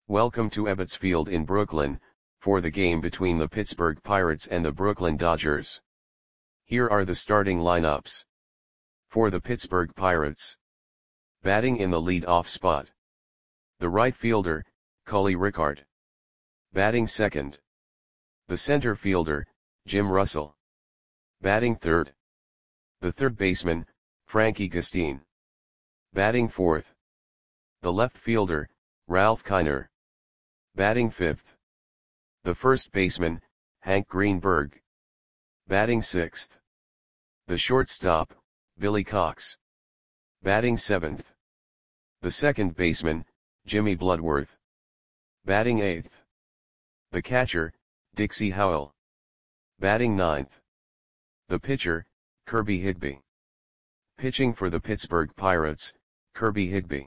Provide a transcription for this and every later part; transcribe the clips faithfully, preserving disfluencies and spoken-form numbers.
Welcome to Ebbets Field in Brooklyn, for the game between the Pittsburgh Pirates and the Brooklyn Dodgers. Here are the starting lineups. For the Pittsburgh Pirates. Batting in the lead-off spot. The right fielder, Cully Rickard. Batting second. The center fielder, Jim Russell. Batting third. The third baseman, Frankie Gustin. Batting fourth. The left fielder, Ralph Kiner. Batting fifth. The first baseman, Hank Greenberg. Batting sixth. The shortstop, Billy Cox. Batting seventh. The second baseman, Jimmy Bloodworth. Batting eighth. The catcher, Dixie Howell. Batting ninth. The pitcher, Kirby Higbee. Pitching for the Pittsburgh Pirates, Kirby Higbee.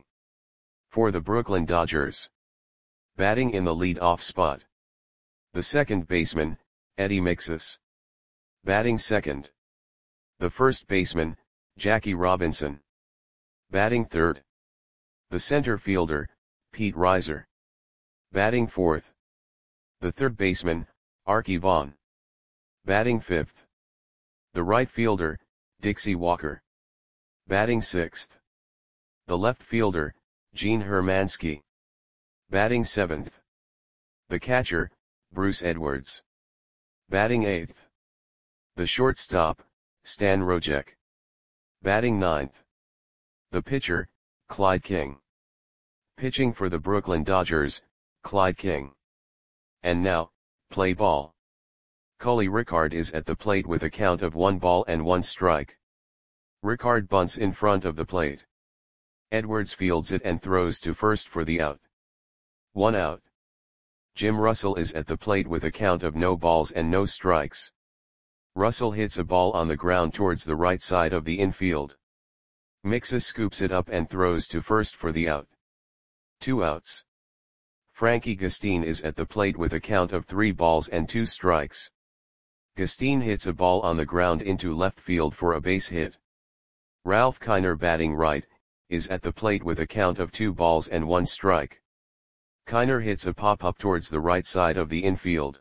For the Brooklyn Dodgers. Batting in the lead-off spot. The second baseman, Eddie Mixas. Batting second. The first baseman, Jackie Robinson. Batting third. The center fielder, Pete Reiser. Batting fourth. The third baseman, Arky Vaughan. Batting fifth. The right fielder, Dixie Walker. Batting sixth. The left fielder, Gene Hermansky. Batting seventh. The catcher, Bruce Edwards. Batting eighth. The shortstop, Stan Rojek. Batting ninth. The pitcher, Clyde King. Pitching for the Brooklyn Dodgers, Clyde King. And now, play ball. Cully Rickard is at the plate with a count of one ball and one strike. Rickard bunts in front of the plate. Edwards fields it and throws to first for the out. One out. Jim Russell is at the plate with a count of no balls and no strikes. Russell hits a ball on the ground towards the right side of the infield. Mixas scoops it up and throws to first for the out. Two outs. Frankie Gustin is at the plate with a count of three balls and two strikes. Gustin hits a ball on the ground into left field for a base hit. Ralph Kiner, batting right, is at the plate with a count of two balls and one strike. Kiner hits a pop-up towards the right side of the infield.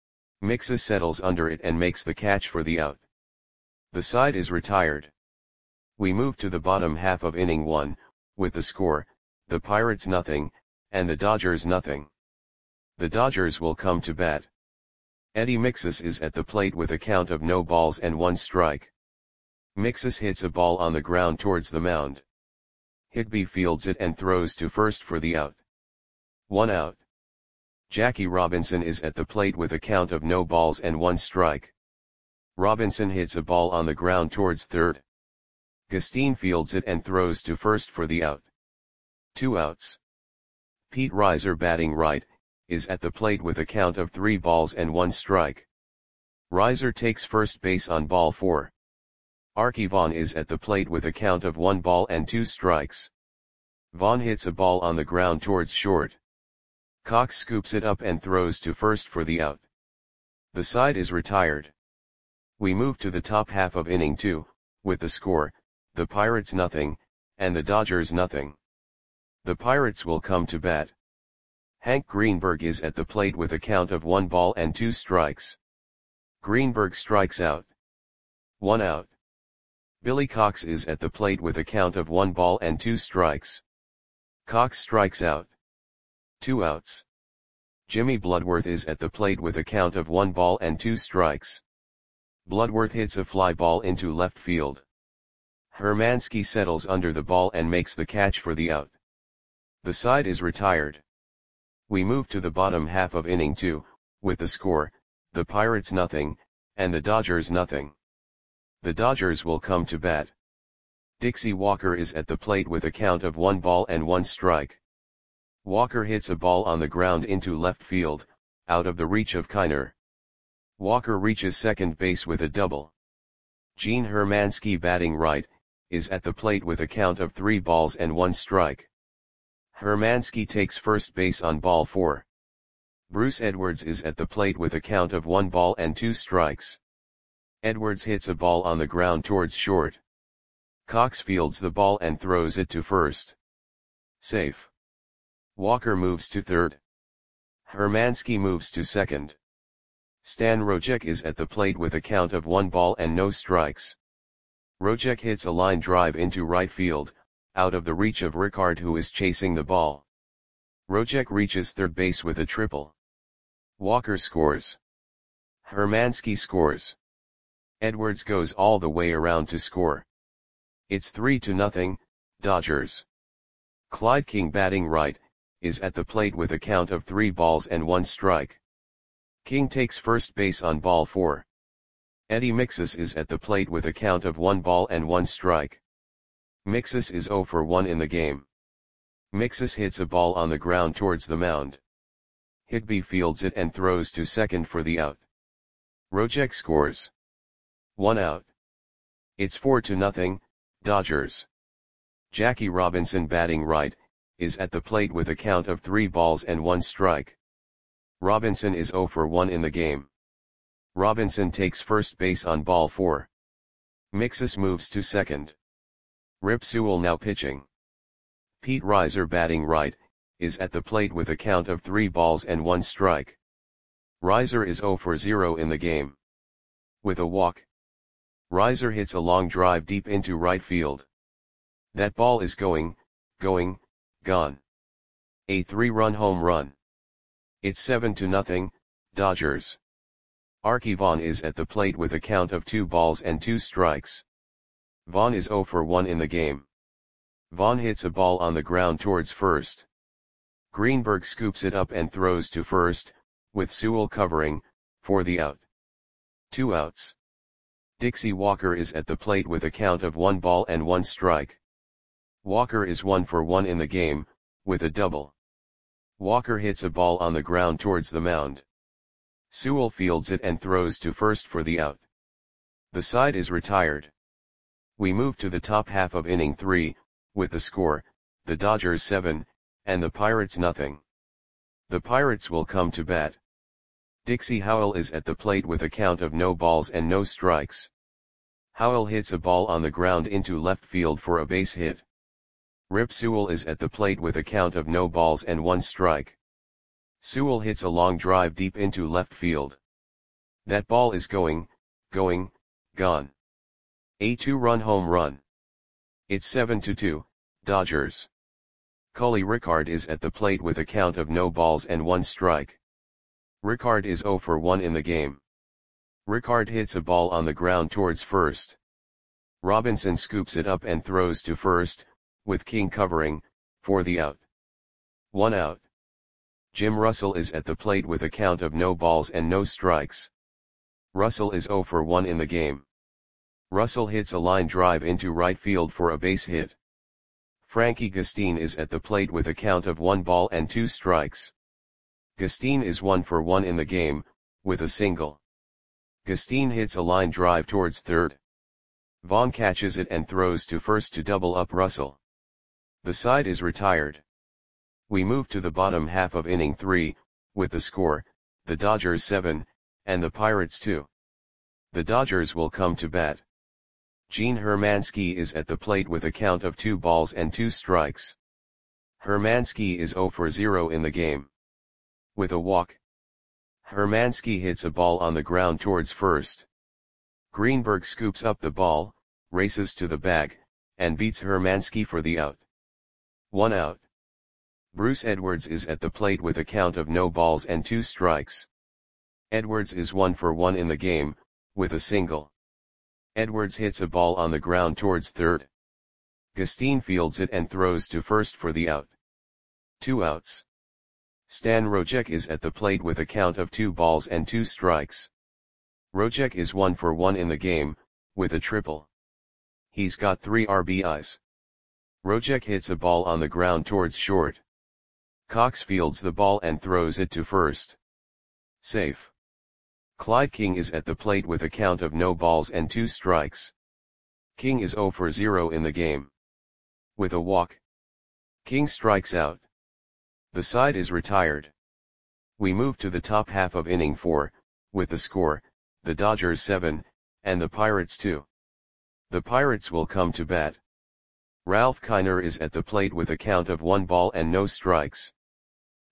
Mixas settles under it and makes the catch for the out. The side is retired. We move to the bottom half of inning one, with the score, the Pirates nothing, and the Dodgers nothing. The Dodgers will come to bat. Eddie Mixas is at the plate with a count of no balls and one strike. Mixas hits a ball on the ground towards the mound. Higbee fields it and throws to first for the out. One out. Jackie Robinson is at the plate with a count of no balls and one strike. Robinson hits a ball on the ground towards third. Gustin fields it and throws to first for the out. Two outs. Pete Reiser, batting right, is at the plate with a count of three balls and one strike. Reiser takes first base on ball four. Arky Vaughan is at the plate with a count of one ball and two strikes. Vaughan hits a ball on the ground towards short. Cox scoops it up and throws to first for the out. The side is retired. We move to the top half of inning two, with the score, the Pirates nothing, and the Dodgers nothing. The Pirates will come to bat. Hank Greenberg is at the plate with a count of one ball and two strikes. Greenberg strikes out. One out. Billy Cox is at the plate with a count of one ball and two strikes. Cox strikes out. Two outs. Jimmy Bloodworth is at the plate with a count of one ball and two strikes. Bloodworth hits a fly ball into left field. Hermansky settles under the ball and makes the catch for the out. The side is retired. We move to the bottom half of inning two, with the score, the Pirates nothing, and the Dodgers nothing. The Dodgers will come to bat. Dixie Walker is at the plate with a count of one ball and one strike. Walker hits a ball on the ground into left field, out of the reach of Kiner. Walker reaches second base with a double. Gene Hermansky, batting right, is at the plate with a count of three balls and one strike. Hermansky takes first base on ball four. Bruce Edwards is at the plate with a count of one ball and two strikes. Edwards hits a ball on the ground towards short. Cox fields the ball and throws it to first. Safe. Walker moves to third. Hermansky moves to second. Stan Rojek is at the plate with a count of one ball and no strikes. Rojek hits a line drive into right field, out of the reach of Rickard, who is chasing the ball. Rojek reaches third base with a triple. Walker scores. Hermansky scores. Edwards goes all the way around to score. It's three to nothing, Dodgers. Clyde King, batting right, is at the plate with a count of three balls and one strike. King takes first base on ball four. Eddie Mixus is at the plate with a count of one ball and one strike. Mixus is zero for one in the game. Mixus hits a ball on the ground towards the mound. Higby fields it and throws to second for the out. Rojek scores. One out. It's four to nothing, Dodgers. Jackie Robinson, batting right, is at the plate with a count of three balls and one strike. Robinson is zero for one in the game. Robinson takes first base on ball four. Mixus moves to second. Rip Sewell now pitching. Pete Reiser, batting right, is at the plate with a count of three balls and one strike. Reiser is zero for zero in the game. With a walk, Reiser hits a long drive deep into right field. That ball is going, going, gone. A three-run home run. It's seven to nothing, Dodgers. Arky Vaughan is at the plate with a count of two balls and two strikes. Vaughan is zero for one in the game. Vaughan hits a ball on the ground towards first. Greenberg scoops it up and throws to first, with Sewell covering, for the out. Two outs. Dixie Walker is at the plate with a count of one ball and one strike. Walker is one for one in the game, with a double. Walker hits a ball on the ground towards the mound. Sewell fields it and throws to first for the out. The side is retired. We move to the top half of inning three, with the score, the Dodgers seven, and the Pirates nothing. The Pirates will come to bat. Dixie Howell is at the plate with a count of no balls and no strikes. Howell hits a ball on the ground into left field for a base hit. Rip Sewell is at the plate with a count of no balls and one strike. Sewell hits a long drive deep into left field. That ball is going, going, gone. A two-run home run. It's seven to two, Dodgers. Cully Rickard is at the plate with a count of no balls and one strike. Rickard is zero for one in the game. Rickard hits a ball on the ground towards first. Robinson scoops it up and throws to first, with King covering, for the out. One out. Jim Russell is at the plate with a count of no balls and no strikes. Russell is zero for one in the game. Russell hits a line drive into right field for a base hit. Frankie Gustine is at the plate with a count of one ball and two strikes. Gustine is one for one in the game, with a single. Gustine hits a line drive towards third. Vaughn catches it and throws to first to double up Russell. The side is retired. We move to the bottom half of inning three, with the score, the Dodgers seven, and the Pirates two. The Dodgers will come to bat. Gene Hermansky is at the plate with a count of two balls and two strikes. Hermansky is zero for zero in the game. With a walk, Hermansky hits a ball on the ground towards first. Greenberg scoops up the ball, races to the bag, and beats Hermansky for the out. One out. Bruce Edwards is at the plate with a count of no balls and two strikes. Edwards is one for one in the game, with a single. Edwards hits a ball on the ground towards third. Gustine fields it and throws to first for the out. Two outs. Stan Rojek is at the plate with a count of two balls and two strikes. Rojek is one for one in the game, with a triple. He's got three R B Is. Rojek hits a ball on the ground towards short. Cox fields the ball and throws it to first. Safe. Clyde King is at the plate with a count of no balls and two strikes. King is zero for zero in the game. With a walk, King strikes out. The side is retired. We move to the top half of inning four, with the score, the Dodgers seven, and the Pirates two. The Pirates will come to bat. Ralph Kiner is at the plate with a count of one ball and no strikes.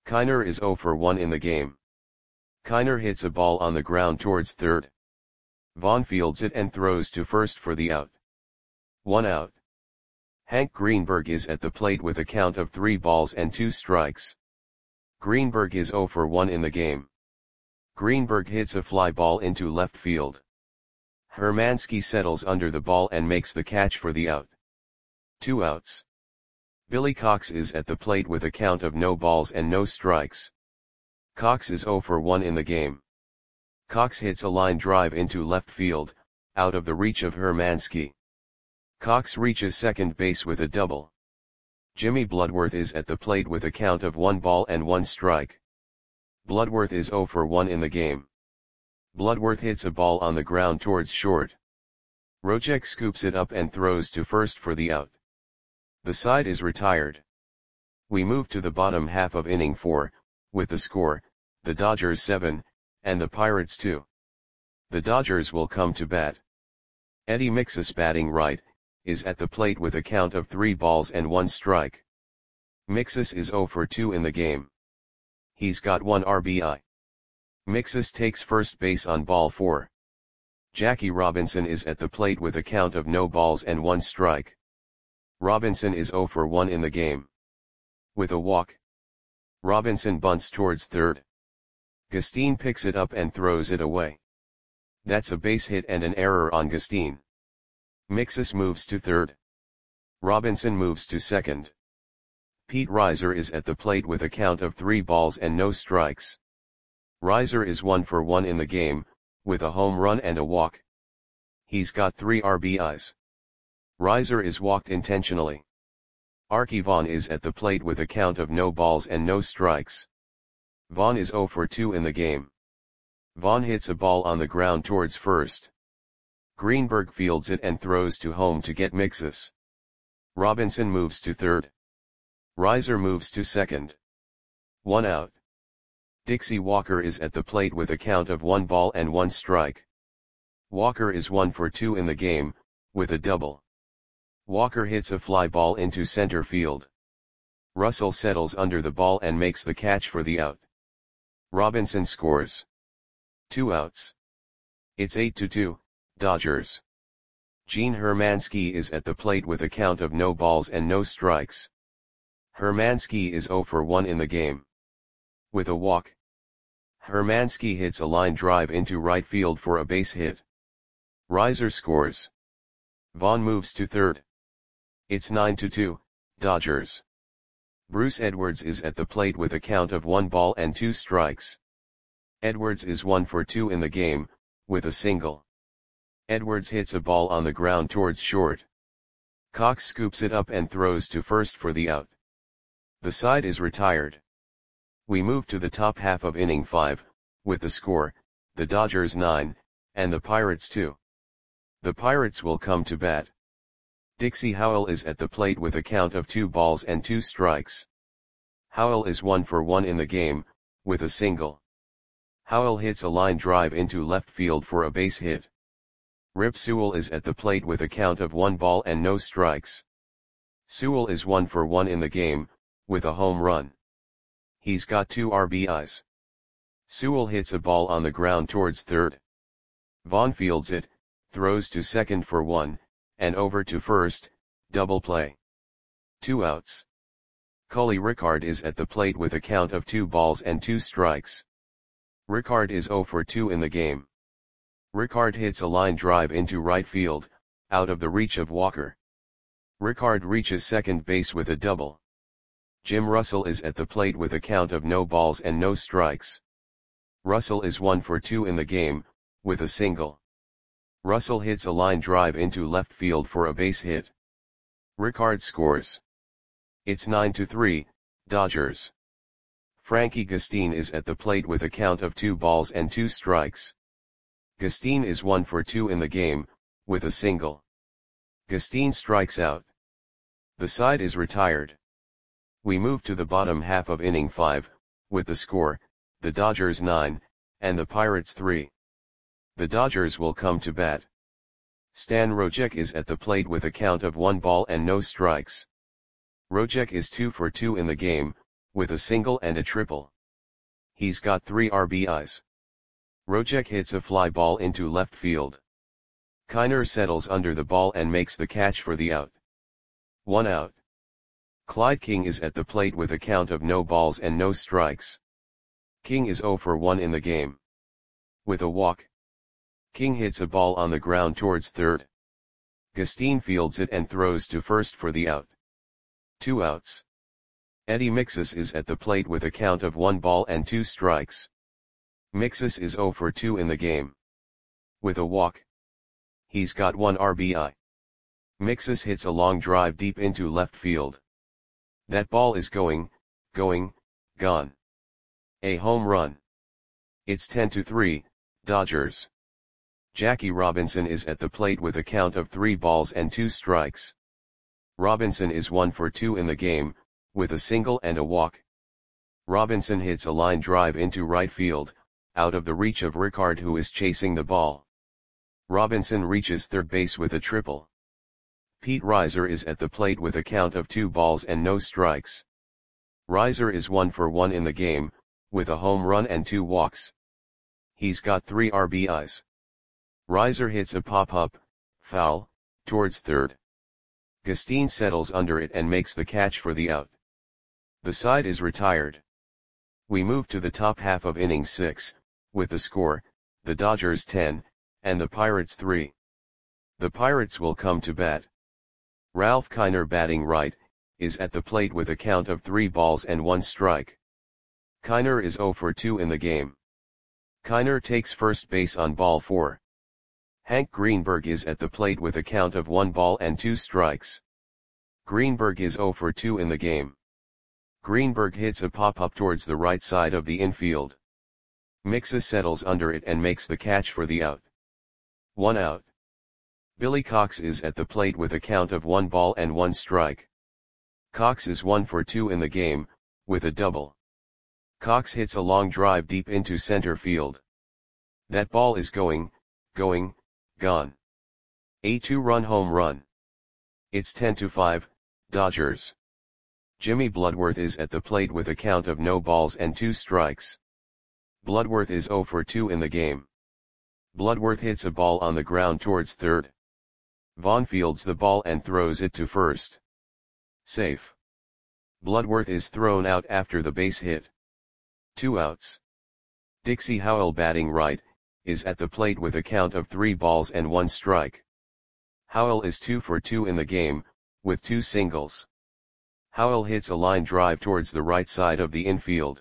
Kiner is zero for one in the game. Kiner hits a ball on the ground towards third. Vaughn fields it and throws to first for the out. One out. Hank Greenberg is at the plate with a count of three balls and two strikes. Greenberg is zero for one in the game. Greenberg hits a fly ball into left field. Hermansky settles under the ball and makes the catch for the out. Two outs. Billy Cox is at the plate with a count of no balls and no strikes. Cox is zero for one in the game. Cox hits a line drive into left field, out of the reach of Hermansky. Cox reaches second base with a double. Jimmy Bloodworth is at the plate with a count of one ball and one strike. Bloodworth is zero for one in the game. Bloodworth hits a ball on the ground towards short. Rojek scoops it up and throws to first for the out. The side is retired. We move to the bottom half of inning four, with the score, the Dodgers seven, and the Pirates two. The Dodgers will come to bat. Eddie Mixus, batting right, is at the plate with a count of three balls and one strike. Mixus is zero for two in the game. He's got one R B I. Mixus takes first base on ball four. Jackie Robinson is at the plate with a count of no balls and one strike. Robinson is zero for one in the game. With a walk. Robinson bunts towards third. Gustine picks it up and throws it away. That's a base hit and an error on Gustine. Mixus moves to third. Robinson moves to second. Pete Reiser is at the plate with a count of three balls and no strikes. Reiser is one for one in the game, with a home run and a walk. He's got three R B Is. Reiser is walked intentionally. Archie Vaughn is at the plate with a count of no balls and no strikes. Vaughn is zero for two in the game. Vaughn hits a ball on the ground towards first. Greenberg fields it and throws to home to get Mixus. Robinson moves to third. Reiser moves to second. One out. Dixie Walker is at the plate with a count of one ball and one strike. Walker is one for two in the game, with a double. Walker hits a fly ball into center field. Russell settles under the ball and makes the catch for the out. Robinson scores. Two outs. It's eight to two, Dodgers. Gene Hermansky is at the plate with a count of no balls and no strikes. Hermansky is zero for one in the game. With a walk. Hermansky hits a line drive into right field for a base hit. Reiser scores. Vaughn moves to third. It's nine to two, Dodgers. Bruce Edwards is at the plate with a count of one ball and two strikes. Edwards is one for two in the game, with a single. Edwards hits a ball on the ground towards short. Cox scoops it up and throws to first for the out. The side is retired. We move to the top half of inning five, with the score, the Dodgers nine, and the Pirates two. The Pirates will come to bat. Dixie Howell is at the plate with a count of two balls and two strikes. Howell is one for one in the game, with a single. Howell hits a line drive into left field for a base hit. Rip Sewell is at the plate with a count of one ball and no strikes. Sewell is one for one in the game, with a home run. He's got two R B Is. Sewell hits a ball on the ground towards third. Vaughn fields it, throws to second for one, and over to first, double play. Two outs. Cully Rickard is at the plate with a count of two balls and two strikes. Rickard is zero for two in the game. Rickard hits a line drive into right field, out of the reach of Walker. Rickard reaches second base with a double. Jim Russell is at the plate with a count of no balls and no strikes. Russell is one for two in the game, with a single. Russell hits a line drive into left field for a base hit. Rickard scores. It's nine to three, Dodgers. Frankie Gustine is at the plate with a count of two balls and two strikes. Gustine is one for two in the game, with a single. Gustine strikes out. The side is retired. We move to the bottom half of inning five, with the score, the Dodgers nine, and the Pirates three. The Dodgers will come to bat. Stan Rojek is at the plate with a count of one ball and no strikes. Rojek is two for two in the game, with a single and a triple. He's got three R B Is. Rojek hits a fly ball into left field. Kiner settles under the ball and makes the catch for the out. One out. Clyde King is at the plate with a count of no balls and no strikes. King is zero for one in the game. With a walk, King hits a ball on the ground towards third. Gustine fields it and throws to first for the out. Two outs. Eddie Mixus is at the plate with a count of one ball and two strikes. Mixus is zero for two in the game. With a walk, he's got one R B I. Mixus hits a long drive deep into left field. That ball is going, going, gone. A home run. It's ten to three, Dodgers. Jackie Robinson is at the plate with a count of three balls and two strikes. Robinson is one for two in the game, with a single and a walk. Robinson hits a line drive into right field, out of the reach of Rickard, who is chasing the ball. Robinson reaches third base with a triple. Pete Reiser is at the plate with a count of two balls and no strikes. Reiser is one for one in the game, with a home run and two walks. He's got three R B Is. Reiser hits a pop-up, foul, towards third. Gustine settles under it and makes the catch for the out. The side is retired. We move to the top half of inning six, with the score, the Dodgers ten, and the Pirates three. The Pirates will come to bat. Ralph Kiner, batting right, is at the plate with a count of three balls and one strike. Kiner is zero for two in the game. Kiner takes first base on ball four. Hank Greenberg is at the plate with a count of one ball and two strikes. Greenberg is zero for two in the game. Greenberg hits a pop-up towards the right side of the infield. Mixus settles under it and makes the catch for the out. One out. Billy Cox is at the plate with a count of one ball and one strike. Cox is one for two in the game, with a double. Cox hits a long drive deep into center field. That ball is going, going, gone. A two-run home run. It's ten to five, Dodgers. Jimmy Bloodworth is at the plate with a count of no balls and two strikes. Bloodworth is zero for two in the game. Bloodworth hits a ball on the ground towards third. Vaughn fields the ball and throws it to first. Safe. Bloodworth is thrown out after the base hit. Two outs. Dixie Howell, batting right, is at the plate with a count of three balls and one strike. Howell is two for two in the game, with two singles. Howell hits a line drive towards the right side of the infield.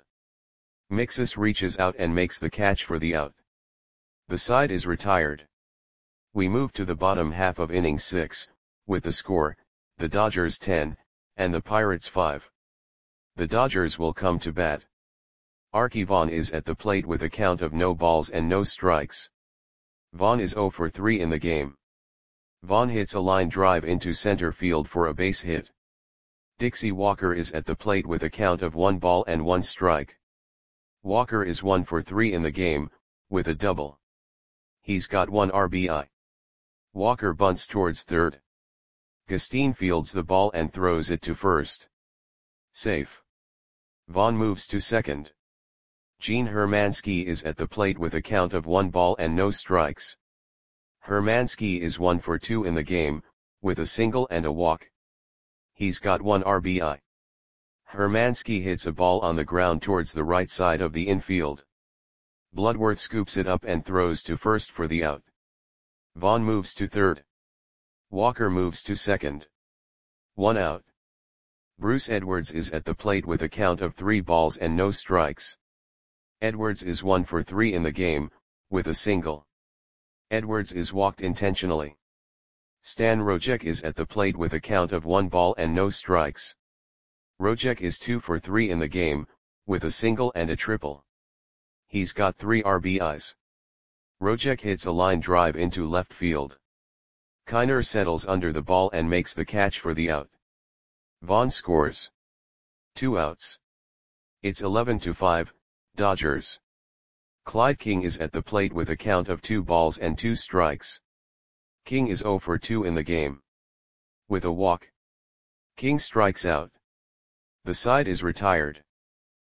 Mixus reaches out and makes the catch for the out. The side is retired. We move to the bottom half of inning six, with the score, the Dodgers ten, and the Pirates five. The Dodgers will come to bat. Archie Vaughn is at the plate with a count of no balls and no strikes. Vaughn is zero for three in the game. Vaughn hits a line drive into center field for a base hit. Dixie Walker is at the plate with a count of one ball and one strike. Walker is one for three in the game, with a double. He's got one R B I. Walker bunts towards third. Gustine fields the ball and throws it to first. Safe. Vaughn moves to second. Gene Hermansky is at the plate with a count of one ball and no strikes. Hermansky is one for two in the game, with a single and a walk. He's got one R B I. Hermansky hits a ball on the ground towards the right side of the infield. Bloodworth scoops it up and throws to first for the out. Vaughn moves to third. Walker moves to second. One out. Bruce Edwards is at the plate with a count of three balls and no strikes. Edwards is one for three in the game, with a single. Edwards is walked intentionally. Stan Rojek is at the plate with a count of one ball and no strikes. Rojek is two for three in the game, with a single and a triple. He's got three R B Is. Rojek hits a line drive into left field. Kiner settles under the ball and makes the catch for the out. Vaughn scores. Two outs. It's eleven to five, Dodgers. Clyde King is at the plate with a count of two balls and two strikes. King is zero for two in the game. With a walk, King strikes out. The side is retired.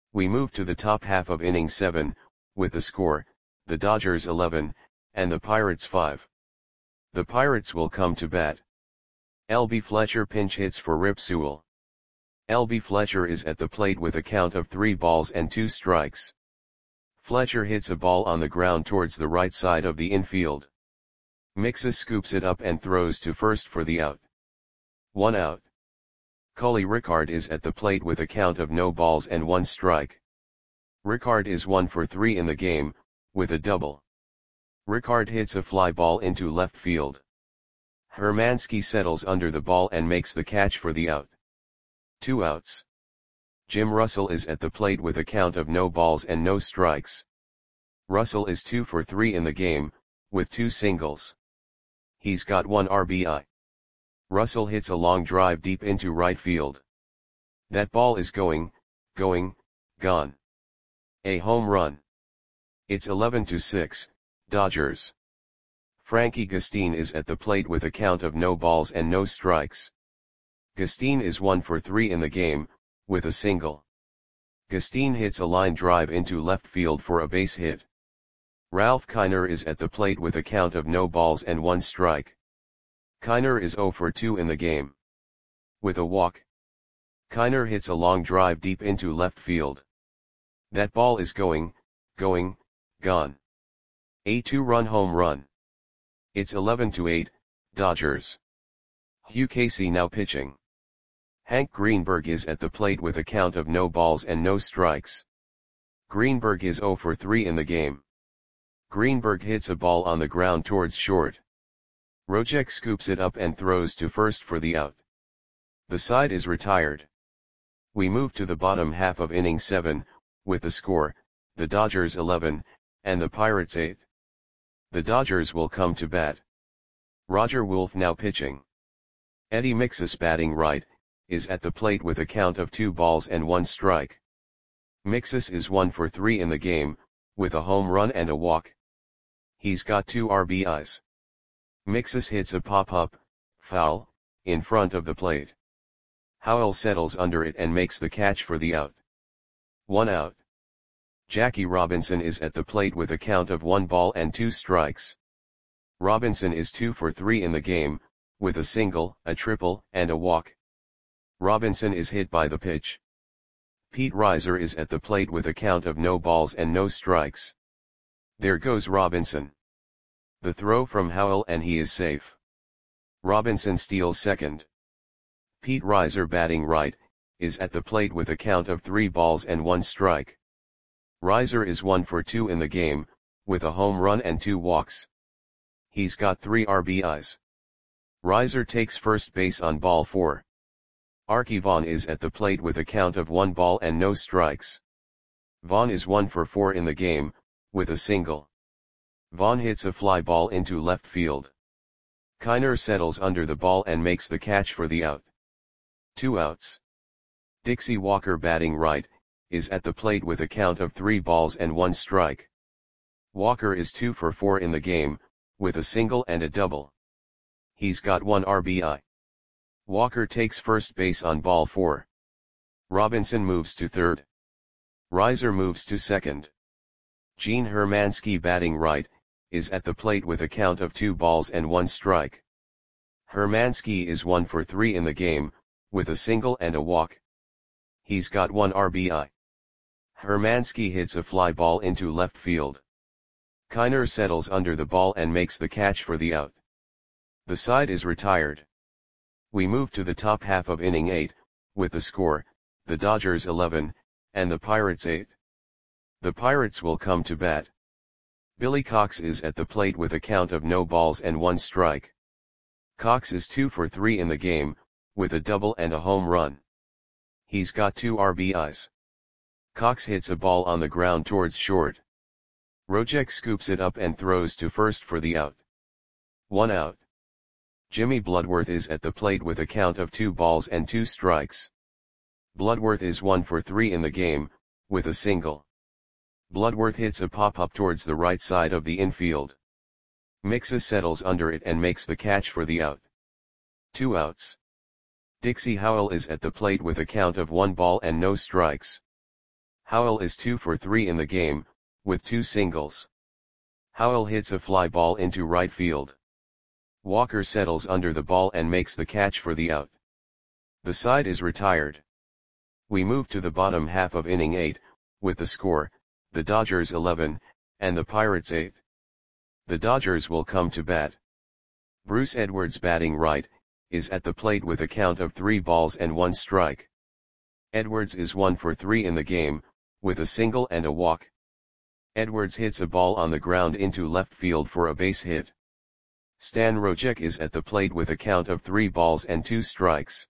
We move to the top half of inning seven, with the score, the Dodgers eleven, and the Pirates five. The Pirates will come to bat. L B Fletcher pinch hits for Rip Sewell. L B Fletcher is at the plate with a count of three balls and two strikes. Fletcher hits a ball on the ground towards the right side of the infield. Mixes scoops it up and throws to first for the out. One out. Cully Ricard is at the plate with a count of no balls and one strike. Ricard is one for three in the game, with a double. Ricard hits a fly ball into left field. Hermansky settles under the ball and makes the catch for the out. Two outs. Jim Russell is at the plate with a count of no balls and no strikes. Russell is two for three in the game, with two singles. He's got one R B I. Russell hits a long drive deep into right field. That ball is going, going, gone. A home run. It's eleven to six, Dodgers. Frankie Gustin is at the plate with a count of no balls and no strikes. Gustin is one for three in the game, with a single. Gustin hits a line drive into left field for a base hit. Ralph Kiner is at the plate with a count of no balls and one strike. Kiner is zero for two in the game. With a walk. Kiner hits a long drive deep into left field. That ball is going, going, gone. A two-run home run. It's eleven to eight, Dodgers. Hugh Casey now pitching. Hank Greenberg is at the plate with a count of no balls and no strikes. Greenberg is zero for three in the game. Greenberg hits a ball on the ground towards short. Rojek scoops it up and throws to first for the out. The side is retired. We move to the bottom half of inning seven, with the score, the Dodgers eleven, and the Pirates eight. The Dodgers will come to bat. Roger Wolf now pitching. Eddie Mixus batting right, is at the plate with a count of two balls and one strike. Mixus is one for three in the game, with a home run and a walk. He's got two R B Is. Mixus hits a pop-up, foul, in front of the plate. Howell settles under it and makes the catch for the out. One out. Jackie Robinson is at the plate with a count of one ball and two strikes. Robinson is two for three in the game, with a single, a triple, and a walk. Robinson is hit by the pitch. Pete Reiser is at the plate with a count of no balls and no strikes. There goes Robinson. The throw from Howell and he is safe. Robinson steals second. Pete Reiser batting right, is at the plate with a count of three balls and one strike. Reiser is one for two in the game, with a home run and two walks. He's got three R B Is. Reiser takes first base on ball four. Archie Vaughn is at the plate with a count of one ball and no strikes. Vaughn is one for four in the game, with a single. Vaughn hits a fly ball into left field. Kiner settles under the ball and makes the catch for the out. Two outs. Dixie Walker batting right, is at the plate with a count of three balls and one strike. Walker is two for four in the game, with a single and a double. He's got one R B I. Walker takes first base on ball four. Robinson moves to third. Reiser moves to second. Gene Hermansky batting right, is at the plate with a count of two balls and one strike. Hermansky is one for three in the game, with a single and a walk. He's got one R B I. Hermansky hits a fly ball into left field. Kiner settles under the ball and makes the catch for the out. The side is retired. We move to the top half of inning eight, with the score, the Dodgers eleven, and the Pirates eight. The Pirates will come to bat. Billy Cox is at the plate with a count of no balls and one strike. Cox is two for three in the game, with a double and a home run. He's got two R B Is. Cox hits a ball on the ground towards short. Rojek scoops it up and throws to first for the out. One out. Jimmy Bloodworth is at the plate with a count of two balls and two strikes. Bloodworth is one for three in the game, with a single. Bloodworth hits a pop-up towards the right side of the infield. Mixus settles under it and makes the catch for the out. Two outs. Dixie Howell is at the plate with a count of one ball and no strikes. Howell is two for three in the game, with two singles. Howell hits a fly ball into right field. Walker settles under the ball and makes the catch for the out. The side is retired. We move to the bottom half of inning eight, with the score, the Dodgers eleven, and the Pirates eight. The Dodgers will come to bat. Bruce Edwards, batting right, is at the plate with a count of three balls and one strike. Edwards is one for three in the game, with a single and a walk. Edwards hits a ball on the ground into left field for a base hit. Stan Rojek is at the plate with a count of three balls and two strikes.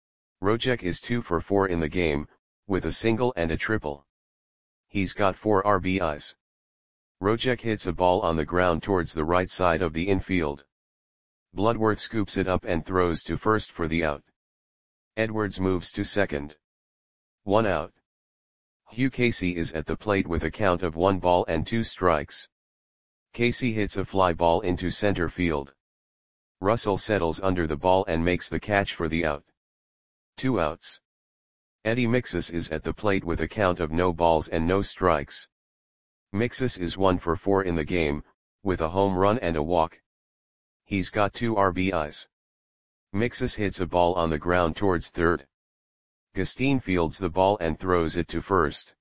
Rojek is two for four in the game, with a single and a triple. He's got four R B Is. Rojek hits a ball on the ground towards the right side of the infield. Bloodworth scoops it up and throws to first for the out. Edwards moves to second. One out. Hugh Casey is at the plate with a count of one ball and two strikes. Casey hits a fly ball into center field. Russell settles under the ball and makes the catch for the out. Two outs. Eddie Mixus is at the plate with a count of no balls and no strikes. Mixus is one for four in the game, with a home run and a walk. He's got two R B Is. Mixus hits a ball on the ground towards third. Gustine fields the ball and throws it to first.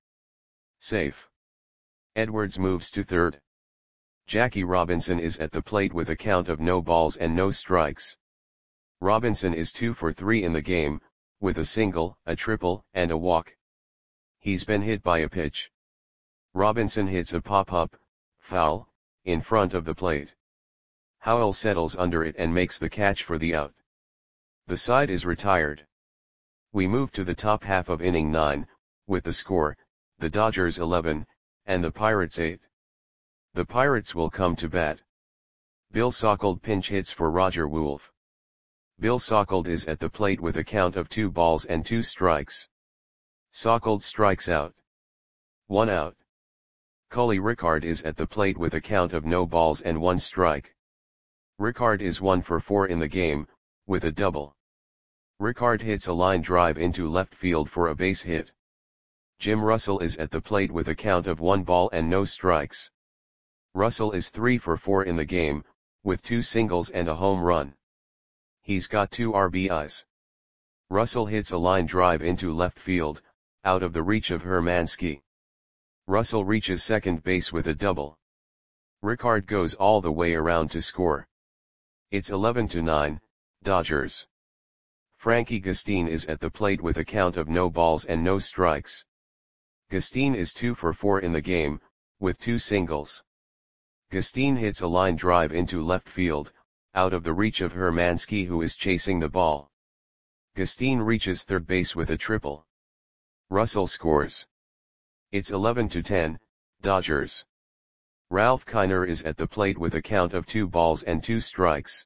Safe. Edwards moves to third. Jackie Robinson is at the plate with a count of no balls and no strikes. Robinson is two for three in the game, with a single, a triple, and a walk. He's been hit by a pitch. Robinson hits a pop-up, foul, in front of the plate. Howell settles under it and makes the catch for the out. The side is retired. We move to the top half of inning nine, with the score, the Dodgers eleven, and the Pirates eight. The Pirates will come to bat. Bill Sauckled pinch hits for Roger Wolf. Bill Sauckled is at the plate with a count of two balls and two strikes. Sauckled strikes out. One out. Cully Rickard is at the plate with a count of no balls and one strike. Rickard is one for four in the game, with a double. Rickard hits a line drive into left field for a base hit. Jim Russell is at the plate with a count of one ball and no strikes. Russell is three for four in the game, with two singles and a home run. He's got two R B Is. Russell hits a line drive into left field, out of the reach of Hermansky. Russell reaches second base with a double. Rickard goes all the way around to score. It's eleven to nine, Dodgers. Frankie Gustine is at the plate with a count of no balls and no strikes. Gustine is two for four in the game, with two singles. Gustine hits a line drive into left field, out of the reach of Hermansky, who is chasing the ball. Gustine reaches third base with a triple. Russell scores. It's eleven to ten, Dodgers. Ralph Kiner is at the plate with a count of two balls and two strikes.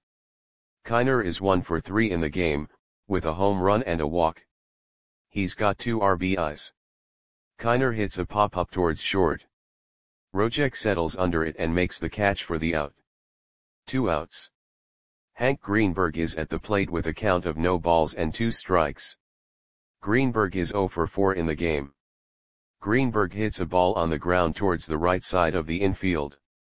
Kiner is one for three in the game, with a home run and a walk. He's got two R B Is. Kiner hits a pop-up towards short. Rojek settles under it and makes the catch for the out. Two outs. Hank Greenberg is at the plate with a count of no balls and two strikes. Greenberg is zero for four in the game. Greenberg hits a ball on the ground towards the right side of the infield.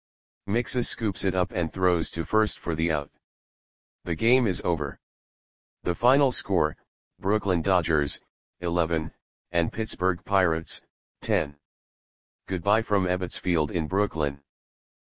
Mixus scoops it up and throws to first for the out. The game is over. The final score, Brooklyn Dodgers, eleven, and Pittsburgh Pirates, ten. Goodbye from Ebbets Field in Brooklyn.